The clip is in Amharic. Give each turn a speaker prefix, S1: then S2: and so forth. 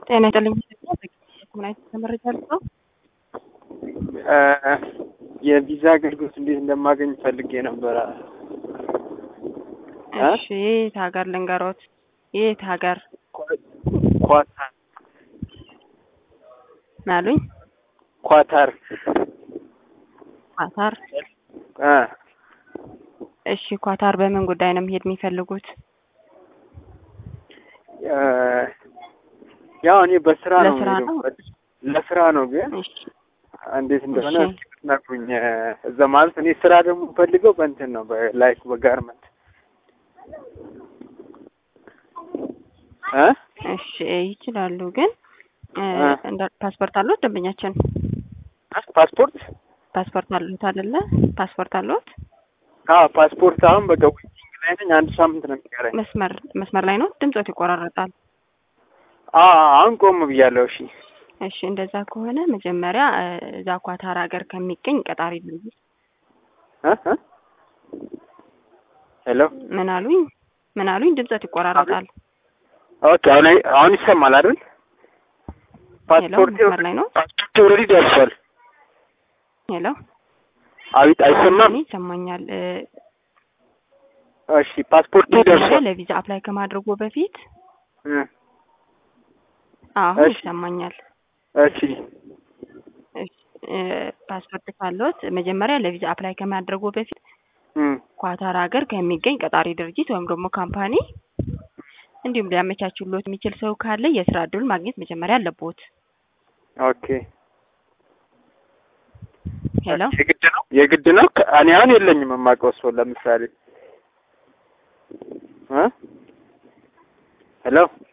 S1: ጤና ይስጥልኝ። ምን አይነት መረጃ አለው?
S2: የቪዛ አገልግሎት እንዴት እንደማገኝ ፈልጌ ነበር።
S1: እሺ፣ የት ሀገር ልንገሮት? የት ሀገር?
S2: ኳታር
S1: ማሉኝ?
S2: ኳታር።
S1: ኳታር። እሺ፣ ኳታር በምን ጉዳይ ነው መሄድ የሚፈልጉት?
S2: ያው እኔ በስራ ነው ለስራ ነው ግን
S1: እሺ
S2: እንዴት እንደሆነ ነግሩኝ። እዛ ማለት እኔ ስራ ደግሞ ፈልገው በእንትን ነው በላይክ በጋርመንት
S1: እሺ ይችላሉ። ግን እንደ ፓስፖርት አለዎት? ደንበኛችን ፓስፖርት አለዎት አይደለ? ፓስፖርት አለዎት?
S2: ፓስፖርት አሁን በቃ ዊቲንግ ላይ ነኝ። አንድ ሳምንት ነው የሚቀረኝ።
S1: መስመር ላይ ነው። ድምጾት ይቆራረጣል።
S2: አሁን ቆም ብያለሁ።
S1: እሺ እንደዛ ከሆነ መጀመሪያ እዛ ኳታር ሀገር ከሚገኝ ቀጣሪ ድርጅት
S2: ሄሎ
S1: ምን አሉኝ? ድምጾት ይቆራረጣል።
S2: ኦኬ አሁን ይሰማል አይደል? ፓስፖርት
S1: ላይ ነው።
S2: ፓስፖርት ኦልሬዲ ደርሷል።
S1: ሄሎ
S2: አቤት፣ አይሰማም?
S1: ይሰማኛል።
S2: እሺ ፓስፖርት ደርሷል።
S1: ለቪዛ አፕላይ ከማድረጉ በፊት አሁን ይሰማኛል።
S2: እሺ
S1: ፓስፖርት ካለዎት መጀመሪያ ለቪዛ አፕላይ ከማድረጉ በፊት ኳታር ሀገር ከሚገኝ ቀጣሪ ድርጅት ወይም ደግሞ ካምፓኒ እንዲሁም ሊያመቻችሎት የሚችል ሰው ካለ የስራ እድል ማግኘት መጀመሪያ አለቦት።
S2: ኦኬ
S1: ሄሎ
S2: የግድ ነው። እኔ አሁን የለኝም የማውቀው ሰው ለምሳሌ ሄሎ